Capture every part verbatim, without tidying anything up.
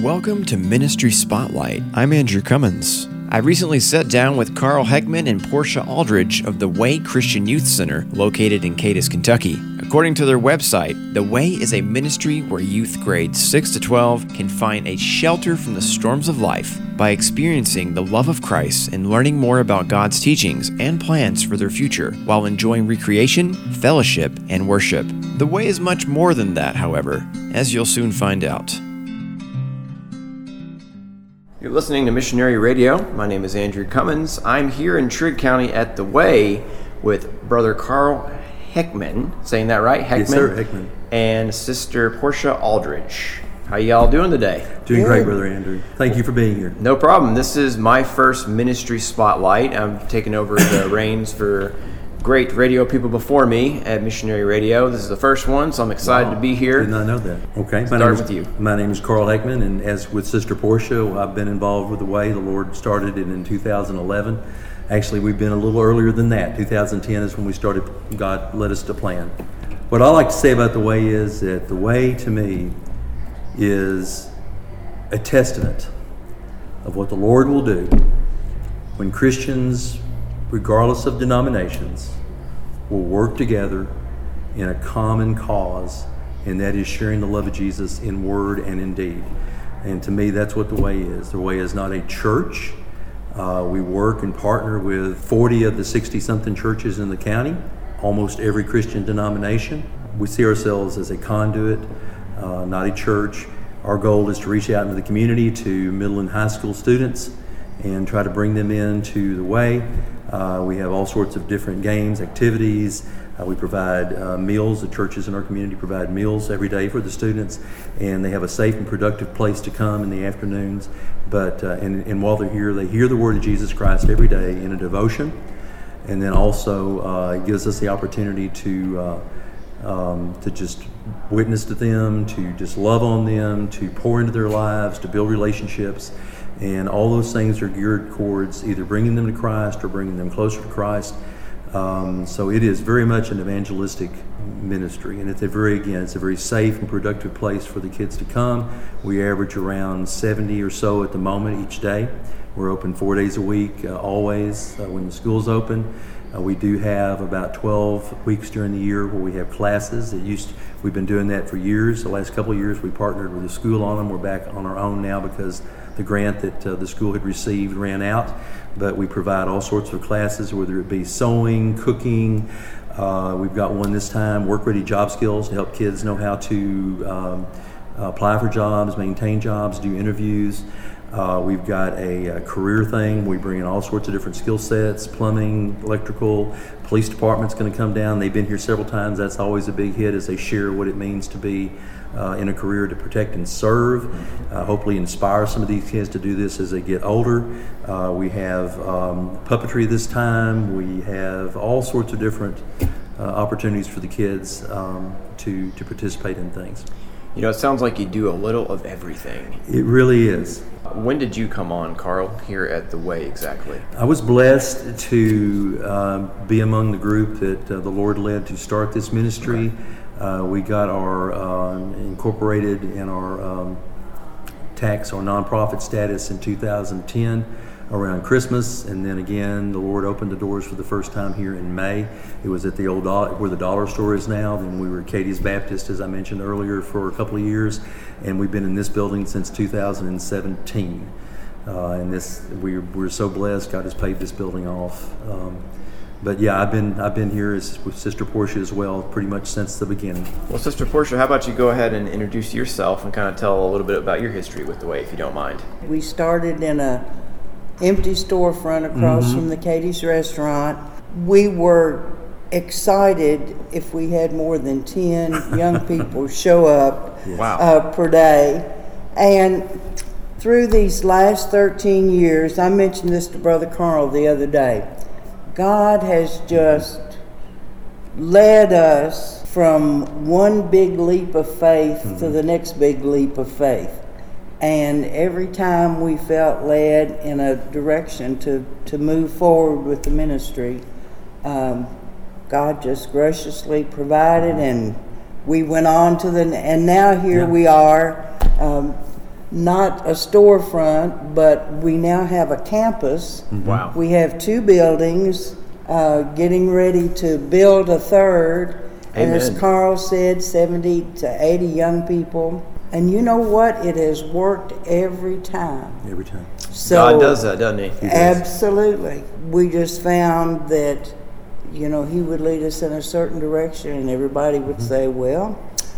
Welcome to Ministry Spotlight. I'm Andrew Cummins. I recently sat down with Carl Heckman and Portia Aldridge of the Way Christian Youth Center located in Cadiz, Kentucky. According to their website, The Way is a ministry where youth grades six to twelve can find a shelter from the storms of life by experiencing the love of Christ and learning more about God's teachings and plans for their future while enjoying recreation, fellowship, and worship. The Way is much more than that, however, as you'll soon find out. You're listening to Missionary Radio. My name is Andrew Cummins. I'm here in Trigg County at The Way with Brother Carl Heckman, saying that right? Heckman? Yes, sir, Heckman. And Sister Portia Aldridge. How y'all doing today? Doing great, Brother Andrew. Thank you for being here. No problem. This is my first ministry spotlight. I'm taking over the reins for great radio people before me at Missionary Radio. This is the first one, so I'm excited wow. to be here. Did not know that. Okay. Start my name is, with you. My name is Carl Heckman, and as with Sister Portia, I've been involved with The Way. The Lord started it in two thousand eleven. Actually, we've been a little earlier than that. two thousand ten is when we started. God led us to plan. What I like to say about The Way is that The Way, to me, is a testament of what the Lord will do when Christians, regardless of denominations, will work together in a common cause, and that is sharing the love of Jesus in word and in deed. And to me, that's what The Way is. The Way is not a church. Uh, we work and partner with forty of the sixty-something churches in the county, almost every Christian denomination. We see ourselves as a conduit, uh, not a church. Our goal is to reach out into the community to middle and high school students and try to bring them into The Way. Uh, we have all sorts of different games, activities. Uh, we provide uh, meals. The churches in our community provide meals every day for the students, and they have a safe and productive place to come in the afternoons. But uh, and, and while they're here, they hear the word of Jesus Christ every day in a devotion, and then also uh, it gives us the opportunity to uh, um, to just witness to them, to just love on them, to pour into their lives, to build relationships. And all those things are geared towards either bringing them to Christ or bringing them closer to Christ. Um, so it is very much an evangelistic ministry, and it's a very, again, it's a very safe and productive place for the kids to come. We average around seventy or so at the moment each day. We're open four days a week, uh, always, uh, when the school's open. Uh, we do have about twelve weeks during the year where we have classes. It used to, we've been doing that for years. The last couple of years we partnered with the school on them. We're back on our own now because the grant that uh, the school had received ran out. But we provide all sorts of classes, whether it be sewing, cooking. Uh, we've got one this time, work-ready job skills, to help kids know how to um, apply for jobs, maintain jobs, do interviews. Uh, we've got a, a career thing. We bring in all sorts of different skill sets, plumbing, electrical. Police department's going to come down. They've been here several times. That's always a big hit as they share what it means to be uh, in a career to protect and serve. Uh, hopefully inspire some of these kids to do this as they get older. Uh, we have um, puppetry this time. We have all sorts of different uh, opportunities for the kids um, to, to participate in things. You know, it sounds like you do a little of everything. It really is. When did you come on, Carl, here at The Way exactly? I was blessed to uh, be among the group that uh, the Lord led to start this ministry. Uh, we got our uh, incorporated in our um, tax or nonprofit status in two thousand ten around Christmas, and then again the Lord opened the doors for the first time here in May. It was at the old dollar, where the dollar store is now. Then we were at Cadiz Baptist, as I mentioned earlier, for a couple of years, and we've been in this building since two thousand seventeen. Uh, and this we, we're so blessed. God has paid this building off. Um, but yeah, I've been I've been here as, with Sister Portia as well, pretty much since the beginning. Well, Sister Portia, how about you go ahead and introduce yourself and kind of tell a little bit about your history with The Way, if you don't mind. We started in a empty storefront across mm-hmm. from the Cadiz restaurant. We were excited if we had more than ten young people show up yes. wow. uh, per day. And through these last thirteen years, I mentioned this to Brother Carl the other day, God has just led us from one big leap of faith mm-hmm. to the next big leap of faith. And every time we felt led in a direction to, to move forward with the ministry, um, God just graciously provided, and we went on to the, and now here yeah. we are. Um, not a storefront, but we now have a campus. Wow. We have two buildings, uh, getting ready to build a third. And as Amen. Carl said, seventy to eighty young people. And you know what? It has worked every time. Every time. So, God does that, doesn't he? absolutely. We just found that, you know, he would lead us in a certain direction, and everybody would Mm-hmm. say, well,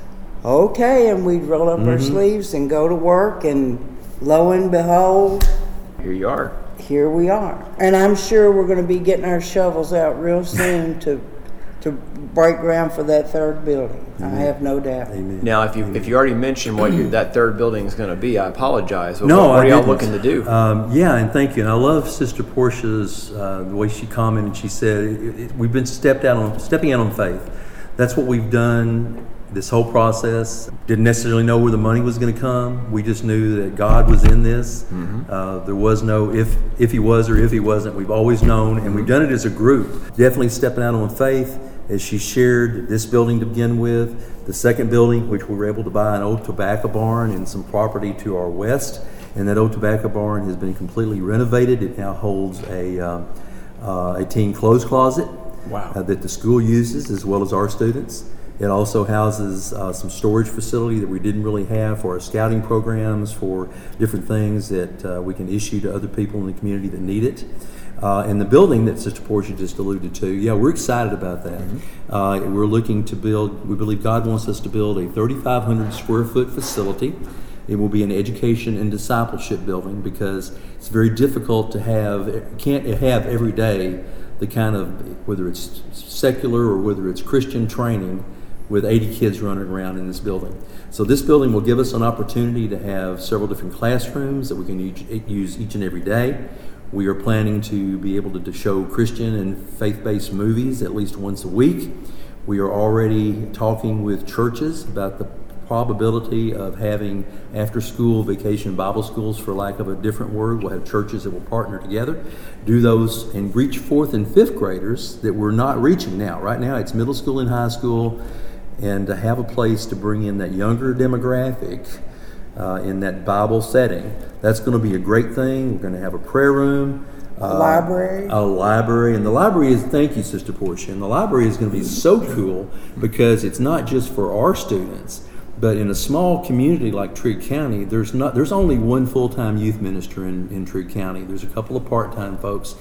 okay, and we'd roll up Mm-hmm. our sleeves and go to work, and lo and behold, Here you are. here we are. And I'm sure we're going to be getting our shovels out real soon to to break ground for that third building. I have no doubt. Amen. Now, if you if you already mentioned what your, that third building is going to be, I apologize. But No, what, what I are y'all didn't. looking to do? Um, yeah, and thank you. And I love Sister Portia's uh, the way she commented. She said, it, it, "We've been stepped out on stepping out on faith. That's what we've done. This whole process. Didn't necessarily know where the money was going to come. We just knew that God was in this. Mm-hmm. Uh, there was no if if He was or if He wasn't. We've always known, and we've done it as a group. Definitely stepping out on faith." As she shared this building to begin with, the second building, which we were able to buy an old tobacco barn and some property to our west, and that old tobacco barn has been completely renovated. It now holds a uh, uh, a teen clothes closet Wow. uh, that the school uses as well as our students. It also houses uh, some storage facility that we didn't really have for our scouting programs, for different things that uh, we can issue to other people in the community that need it. Uh, and the building that Sister Portia just alluded to, yeah, we're excited about that. Mm-hmm. Uh, we're looking to build, we believe God wants us to build a thirty-five hundred square foot facility. It will be an education and discipleship building because it's very difficult to have, can't have every day the kind of, whether it's secular or whether it's Christian training with eighty kids running around in this building. So this building will give us an opportunity to have several different classrooms that we can use each and every day. We are planning to be able to, to show Christian and faith-based movies at least once a week. We are already talking with churches about the probability of having after-school vacation Bible schools, for lack of a different word. We'll have churches that will partner together, do those, and reach fourth and fifth graders that we're not reaching now. Right now it's middle school and high school, and to have a place to bring in that younger demographic uh, in that Bible setting, that's going to be a great thing. We're going to have a prayer room. A uh, library. A library. And the library is, thank you, Sister Portia, and the library is going to be so cool because it's not just for our students, but in a small community like Trigg County, there's not there's only one full-time youth minister in, in Trigg County. There's a couple of part-time folks.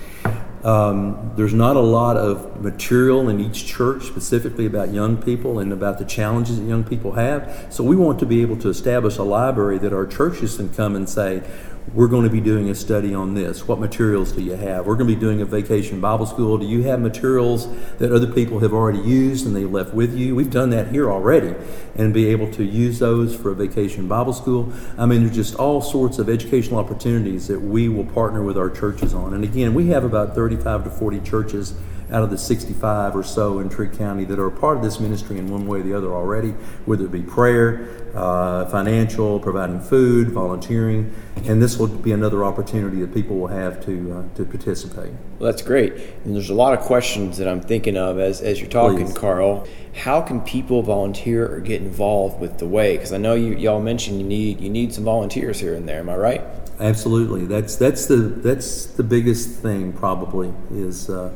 Um, there's not a lot of material in each church specifically about young people and about the challenges that young people have. So we want to be able to establish a library that our churches can come and say, we're going to be doing a study on this. What materials do you have? We're going to be doing a vacation Bible school. Do you have materials that other people have already used and they left with you? We've done that here already, and be able to use those for a vacation Bible school. I mean, there's just all sorts of educational opportunities that we will partner with our churches on. And again, we have about thirty-five to forty churches out of the sixty-five or so in Trigg County that are a part of this ministry in one way or the other already, whether it be prayer, uh, financial, providing food, volunteering, and this will be another opportunity that people will have to uh, to participate. Well, that's great. And there's a lot of questions that I'm thinking of as, as you're talking, Please. Carl. How can people volunteer or get involved with the Way? Because I know you y'all mentioned you need you need some volunteers here and there. Am I right? Absolutely. That's that's the that's the biggest thing probably is. Uh,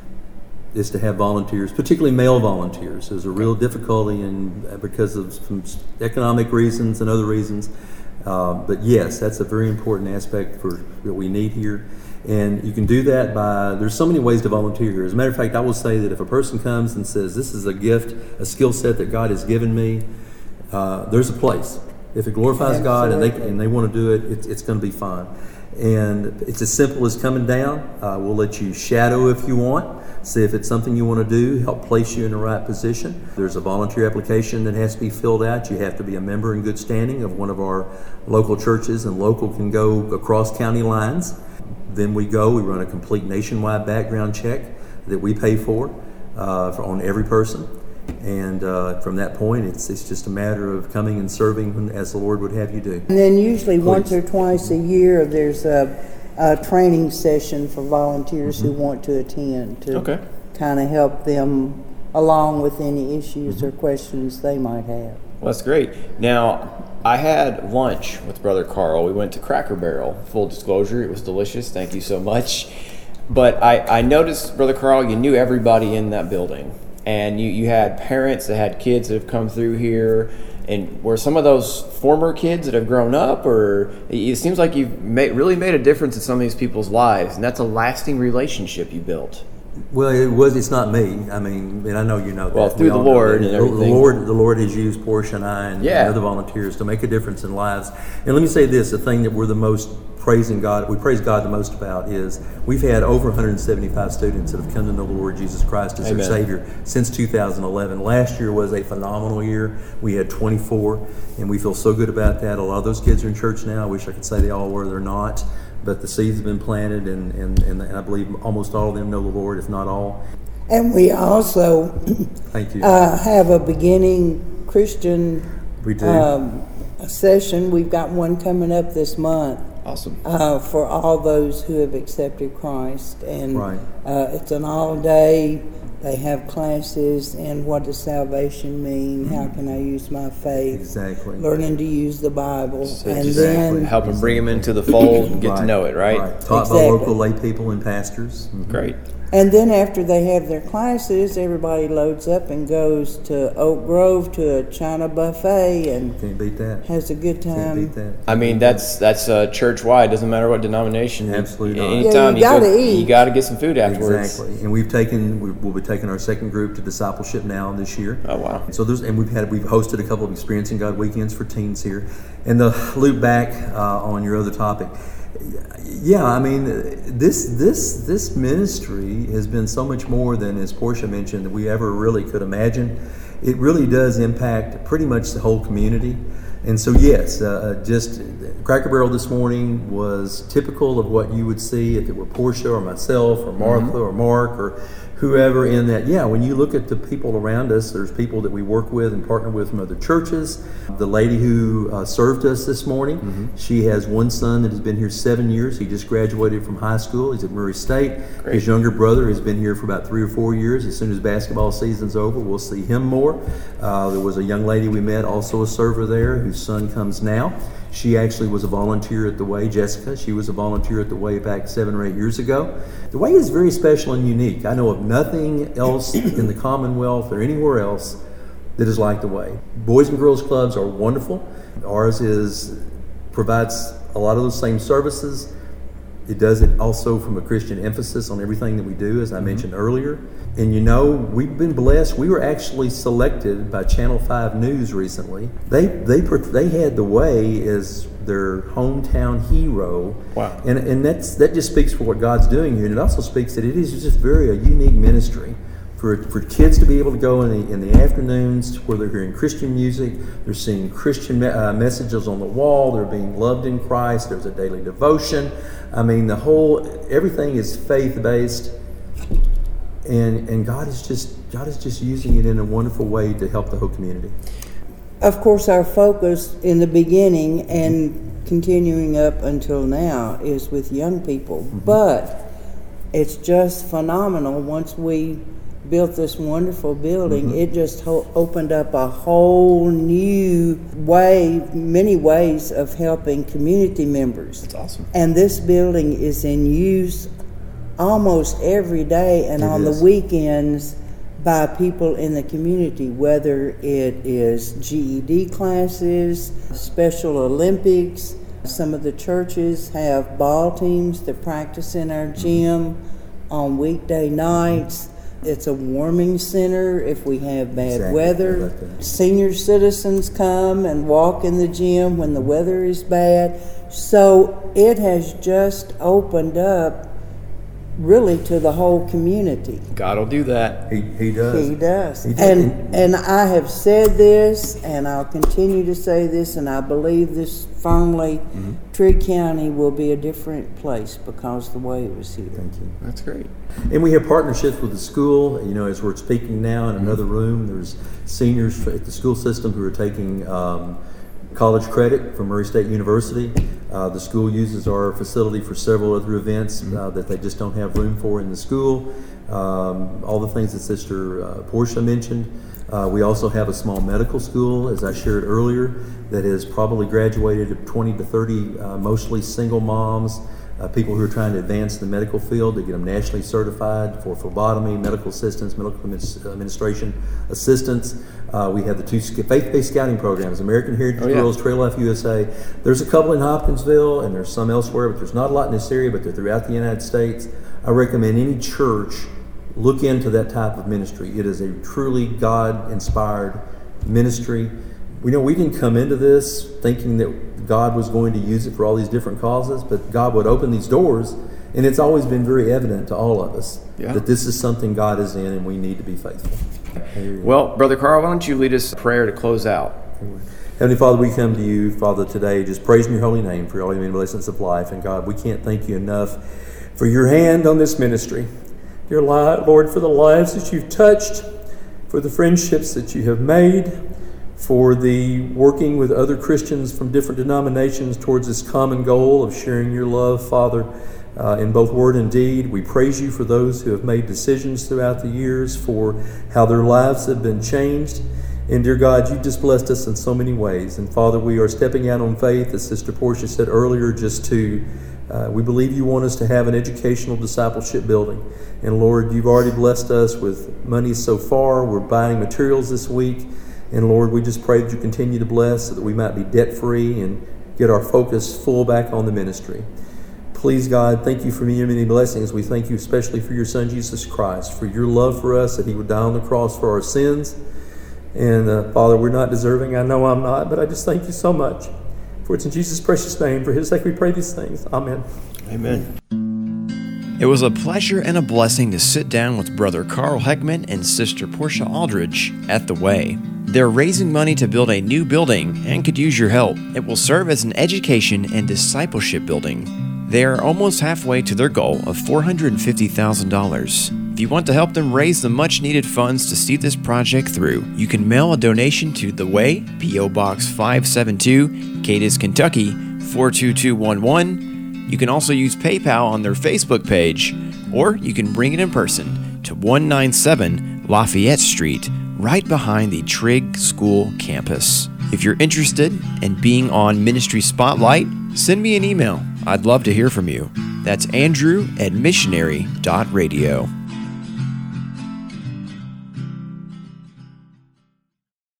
is to have volunteers, particularly male volunteers. There's a real difficulty in because of some economic reasons and other reasons. Uh, but yes, that's a very important aspect for that we need here. And you can do that by, there's so many ways to volunteer. As a matter of fact, I will say that if a person comes and says, this is a gift, a skill set that God has given me, uh, there's a place. If it glorifies God and they and they want to do it, it's, it's going to be fun. And it's as simple as coming down. Uh, we'll let you shadow if you want. See if it's something you want to do, help place you in the right position. There's a volunteer application that has to be filled out. You have to be a member in good standing of one of our local churches, and local can go across county lines. Then we go, we run a complete nationwide background check that we pay for, uh, for on every person. And uh, from that point, it's it's just a matter of coming and serving as the Lord would have you do. And then usually Please. once or twice a year, there's a, a training session for volunteers mm-hmm. who want to attend to Okay. kind of help them along with any issues mm-hmm. or questions they might have. Well, that's great. Now, I had lunch with Brother Carl. We went to Cracker Barrel. Full disclosure, it was delicious. Thank you so much. But I, I noticed, Brother Carl, you knew everybody in that building. And you, you had parents that had kids that have come through here. And were some of those former kids that have grown up? Or it seems like you've made, really made a difference in some of these people's lives. And that's a lasting relationship you built. Well, it was. It's not me. I mean, and I know you know that. Well, through We the all know Lord that. and The- everything. The Lord, the Lord has used Portia and I and, Yeah. and other volunteers to make a difference in lives. And let me say this: the thing that we're the most praising God, we praise God the most about is we've had over one hundred seventy-five students that have come to know the Lord Jesus Christ as Amen. their Savior since two thousand eleven. Last year was a phenomenal year. We had twenty-four, and we feel so good about that. A lot of those kids are in church now. I wish I could say they all were. They're not. But the seeds have been planted, and, and, and I believe almost all of them know the Lord, if not all. And we also Thank you. uh, have a beginning Christian We do. um, session. We've got one coming up this month Awesome. uh, for all those who have accepted Christ. And Right. uh, it's an all-day. They have classes in what does salvation mean? How can I use my faith? Exactly. Learning to use the Bible. So and just then help them bring them into the fold and get to know it, right? Taught by Exactly. local lay people and pastors. Great. And then after they have their classes, everybody loads up and goes to Oak Grove to a China buffet and Can't beat that. has a good Can't time. beat that. I mean, that's that's uh, church wide. Doesn't matter what denomination. Absolutely not. Anytime Yeah, you gotta go, eat. you got to get some food afterwards. Exactly. And we've taken, we- we'll be taking our second group to discipleship now this year. Oh wow. So there's, and we've had, we've hosted a couple of Experiencing God weekends for teens here. And to loop back uh, on your other topic, yeah, I mean, this this this ministry has been so much more than, as Portia mentioned, that we ever really could imagine. It really does impact pretty much the whole community. And so, yes, uh, just Cracker Barrel this morning was typical of what you would see if it were Portia or myself or Martha Mm-hmm. or Mark or whoever in that. Yeah, when you look at the people around us, there's people that we work with and partner with from other churches. The lady who uh, served us this morning, Mm-hmm. she has one son that has been here seven years. He just graduated from high school. He's at Murray State. Great. His younger brother has been here for about three or four years. As soon as basketball season's over, we'll see him more. Uh, there was a young lady we met, also a server there, whose son comes now. She actually was a volunteer at the Way, Jessica. She was a volunteer at the Way back seven or eight years ago. The Way is very special and unique. I know of nothing else in the Commonwealth or anywhere else that is like the Way. Boys and Girls Clubs are wonderful. Ours is provides a lot of those same services. It does it also from a Christian emphasis on everything that we do, as I mentioned earlier. And you know, we've been blessed. We were actually selected by Channel five News recently. They they they had the Way as their hometown hero. Wow. And and that's that just speaks for what God's doing here, and it also speaks that it is just very a unique ministry. For, for kids to be able to go in the, in the afternoons where they're hearing Christian music, they're seeing Christian me- uh, messages on the wall, they're being loved in Christ, there's a daily devotion. I mean, the whole, everything is faith-based, and and God is just God is just using it in a wonderful way to help the whole community. Of course, our focus in the beginning and continuing up until now is with young people, Mm-hmm. but it's just phenomenal. Once we built this wonderful building, Mm-hmm. it just ho- opened up a whole new way, many ways of helping community members. That's awesome. And this building is in use almost every day and It on is. the weekends by people in the community, whether it is G E D classes, Special Olympics. Some of the churches have ball teams that practice in our gym on weekday nights. It's a warming center if we have bad Exactly. I weather. like that. Senior citizens come and walk in the gym when the weather is bad. So it has just opened up really to the whole community. God will do that. He he does. He does. He does. And and I have said this, and I'll continue to say this, and I believe this firmly. Mm-hmm. Trigg County will be a different place because the way it was here. Thank you. That's great. And we have partnerships with the school. You know, as we're speaking now in another room, there's seniors at the school system who are taking um, college credit from Murray State University. Uh, the school uses our facility for several other events uh, that they just don't have room for in the school. Um, all the things that Sister uh, Portia mentioned. Uh, we also have a small medical school, as I shared earlier, that has probably graduated twenty to thirty, uh, mostly single moms, uh, people who are trying to advance the medical field to get them nationally certified for phlebotomy, medical assistance, medical administration assistance. Uh, we have the two faith-based scouting programs, American Heritage oh, yeah. Girls, Trail Life U S A. There's a couple in Hopkinsville, and there's some elsewhere, but there's not a lot in this area, but they're throughout the United States. I recommend any church look into that type of ministry. It is a truly God-inspired ministry. We know we didn't come into this thinking that God was going to use it for all these different causes, but God would open these doors, and it's always been very evident to all of us yeah. that this is something God is in, and we need to be faithful. Well, Brother Carl, why don't you lead us in prayer to close out? Heavenly Father, we come to you, Father, today just praising your holy name for all your many blessings of life. And God, we can't thank you enough for your hand on this ministry. Dear Lord, for the lives that you've touched, for the friendships that you have made, for the working with other Christians from different denominations towards this common goal of sharing your love, Father, uh, in both word and deed. We praise you for those who have made decisions throughout the years, for how their lives have been changed. And dear God, you just blessed us in so many ways. And Father, we are stepping out on faith, as Sister Portia said earlier, just to, uh, we believe you want us to have an educational discipleship building. And Lord, you've already blessed us with money so far. We're buying materials this week. And Lord, we just pray that you continue to bless so that we might be debt-free and get our focus full back on the ministry. Please, God, thank you for many, many blessings. We thank you especially for your Son, Jesus Christ, for your love for us, that he would die on the cross for our sins. And uh, Father, we're not deserving. I know I'm not, but I just thank you so much. For it's in Jesus' precious name. For his sake we pray these things. Amen. Amen. It was a pleasure and a blessing to sit down with Brother Carl Heckman and Sister Portia Aldridge at The Way. They're raising money to build a new building and could use your help. It will serve as an education and discipleship building. They are almost halfway to their goal of four hundred fifty thousand dollars. If you want to help them raise the much-needed funds to see this project through, you can mail a donation to The Way, P O Box five seventy-two, Cadiz, Kentucky four two two one one. You can also use PayPal on their Facebook page, or you can bring it in person to one ninety-seven Lafayette Street, right behind the Trigg School campus. If you're interested in being on Ministry Spotlight, send me an email. I'd love to hear from you. That's Andrew at missionary dot radio.